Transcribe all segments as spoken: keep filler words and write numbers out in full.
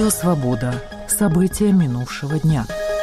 Радио «Свобода». События минувшего дня.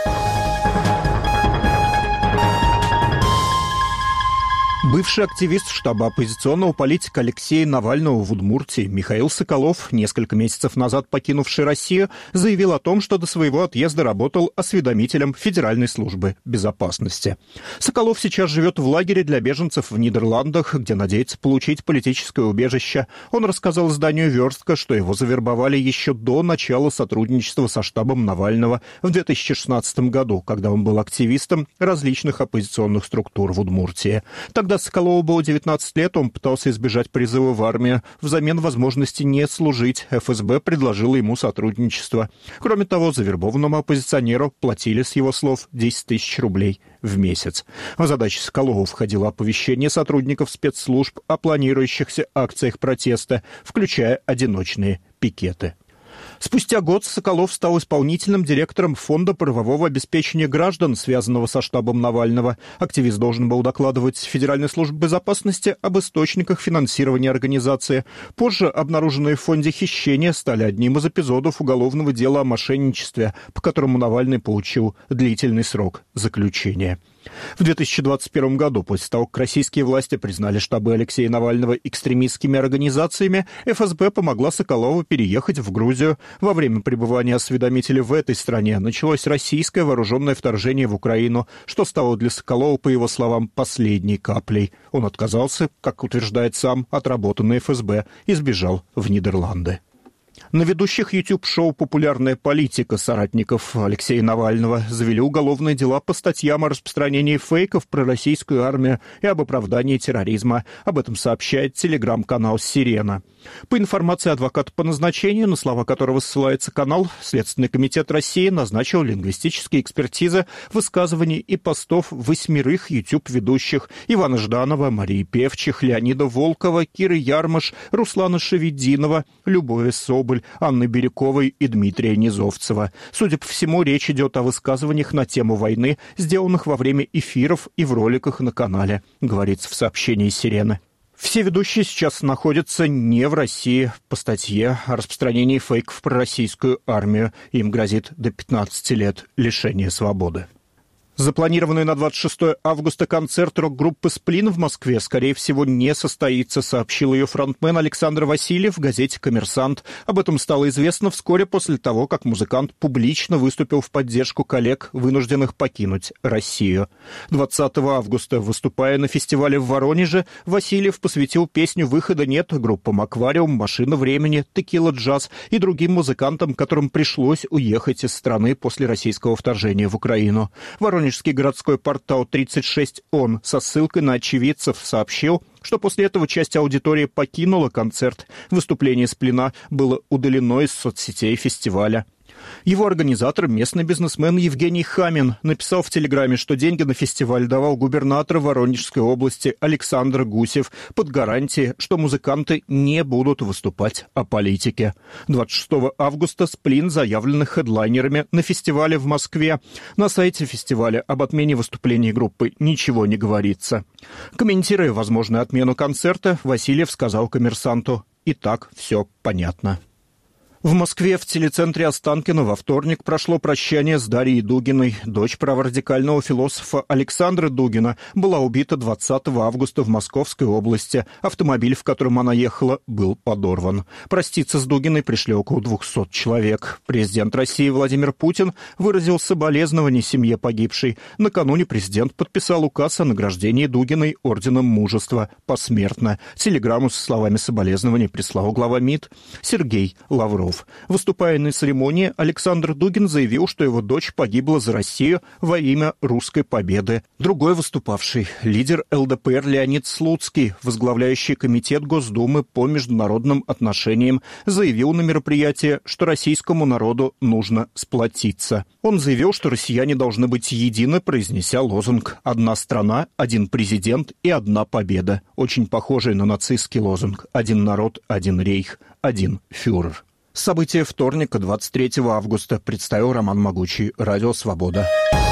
Бывший активист штаба оппозиционного политика Алексея Навального в Удмуртии Михаил Соколов, несколько месяцев назад покинувший Россию, заявил о том, что до своего отъезда работал осведомителем Федеральной службы безопасности. Соколов сейчас живет в лагере для беженцев в Нидерландах, где надеется получить политическое убежище. Он рассказал изданию «Верстка», что его завербовали еще до начала сотрудничества со штабом Навального в две тысячи шестнадцатом году, когда он был активистом различных оппозиционных структур в Удмуртии. Тогда Соколову было девятнадцать лет, он пытался избежать призыва в армию. Взамен возможности не служить эф эс бэ предложила ему сотрудничество. Кроме того, завербованному оппозиционеру платили, с его слов, десять тысяч рублей в месяц. В задачи Соколова входило оповещение сотрудников спецслужб о планирующихся акциях протеста, включая одиночные пикеты. Спустя год Соколов стал исполнительным директором Фонда правового обеспечения граждан, связанного со штабом Навального. Активист должен был докладывать Федеральной службе безопасности об источниках финансирования организации. Позже обнаруженные в фонде хищения стали одним из эпизодов уголовного дела о мошенничестве, по которому Навальный получил длительный срок заключения. В две тысячи двадцать первом году, после того, как российские власти признали штабы Алексея Навального экстремистскими организациями, эф эс бэ помогла Соколову переехать в Грузию. Во время пребывания осведомителя в этой стране началось российское вооруженное вторжение в Украину, что стало для Соколова, по его словам, последней каплей. Он отказался, как утверждает сам, от работы на эф эс бэ и сбежал в Нидерланды. На ведущих YouTube-шоу «Популярная политика» соратников Алексея Навального завели уголовные дела по статьям о распространении фейков про российскую армию и об оправдании терроризма. Об этом сообщает телеграм-канал «Сирена». По информации адвоката по назначению, на слова которого ссылается канал, Следственный комитет России назначил лингвистические экспертизы высказываний и постов восьмерых YouTube-ведущих: Ивана Жданова, Марии Певчих, Леонида Волкова, Киры Ярмаш, Руслана Шевединова, Любови Соболь, Анны Бирюковой и Дмитрия Низовцева. Судя по всему, речь идет о высказываниях на тему войны, сделанных во время эфиров и в роликах на канале, говорится в сообщении «Сирены». Все ведущие сейчас находятся не в России. По статье о распространении фейков про российскую армию им грозит до пятнадцати лет лишения свободы. Запланированный на двадцать шестое августа концерт рок-группы «Сплин» в Москве, скорее всего, не состоится, сообщил ее фронтмен Александр Васильев в газете «Коммерсант». Об этом стало известно вскоре после того, как музыкант публично выступил в поддержку коллег, вынужденных покинуть Россию. двадцатого августа, выступая на фестивале в Воронеже, Васильев посвятил песню «Выхода нет» группам «Аквариум», «Машина времени», «Текила Джаз» и другим музыкантам, которым пришлось уехать из страны после российского вторжения в Украину. Воронеж Воронежский городской портал тридцать шесть ОН со ссылкой на очевидцев сообщил, что после этого часть аудитории покинула концерт. Выступление «Сплина» было удалено из соцсетей фестиваля. Его организатор, местный бизнесмен Евгений Хамин, написал в Телеграме, что деньги на фестиваль давал губернатор Воронежской области Александр Гусев под гарантией, что музыканты не будут выступать о политике. двадцать шестого августа «Сплин» заявлены хедлайнерами на фестивале в Москве. На сайте фестиваля об отмене выступлений группы ничего не говорится. Комментируя возможную отмену концерта, Васильев сказал «Коммерсанту»: «И так все понятно». В Москве в телецентре Останкино во вторник прошло прощание с Дарьей Дугиной. Дочь праворадикального философа Александра Дугина была убита двадцатого августа в Московской области. Автомобиль, в котором она ехала, был подорван. Проститься с Дугиной пришли около двухсот человек. Президент России Владимир Путин выразил соболезнования семье погибшей. Накануне президент подписал указ о награждении Дугиной орденом Мужества посмертно. Телеграмму со словами соболезнований прислал глава МИД Сергей Лавров. Выступая на церемонии, Александр Дугин заявил, что его дочь погибла за Россию во имя русской победы. Другой выступавший, лидер эл дэ пэ эр Леонид Слуцкий, возглавляющий Комитет Госдумы по международным отношениям, заявил на мероприятии, что российскому народу нужно сплотиться. Он заявил, что россияне должны быть едины, произнеся лозунг «Одна страна, один президент и одна победа», очень похожий на нацистский лозунг «Один народ, один рейх, один фюрер». События вторника, двадцать третьего августа, представил Роман Могучий, Радио «Свобода».